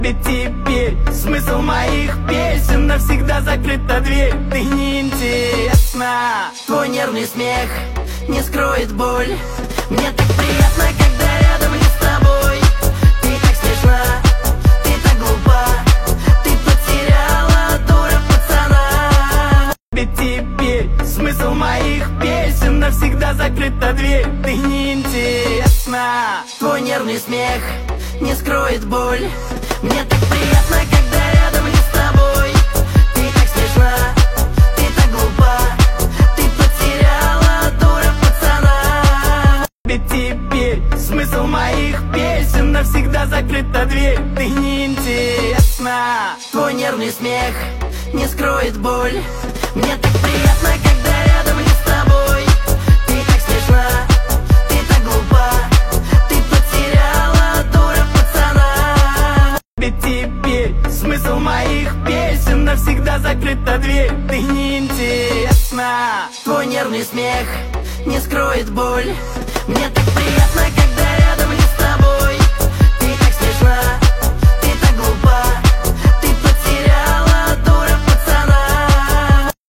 Ведь теперь смысл моих песен навсегда закрыта дверь. Ты неинтересна. Твой нервный смех не скроет боль. Мне так приятно, когда рядом не с тобой. Ты так смешна, ты так глупа. Ты потеряла, дура, пацана. Ведь теперь смысл моих песен навсегда закрыта дверь. Ты неинтересна. Твой нервный смех не скроет боль. Мне так приятно, когда рядом не с тобой. Ты так смешна, ты так глупа. Ты потеряла, дура, пацана. Ведь теперь смысл моих песен навсегда закрыта дверь. Ты неинтересна. Твой нервный смех не скроет боль. Мне так приятно, когда рядом не с тобой. Ты так смешна, ты так глупа. Ты потеряла, дура, пацана. Ведь теперь смысл моих песен навсегда закрыта дверь. Ты неинтересна. Твой нервный смех не скроет боль. Мне так приятно, когда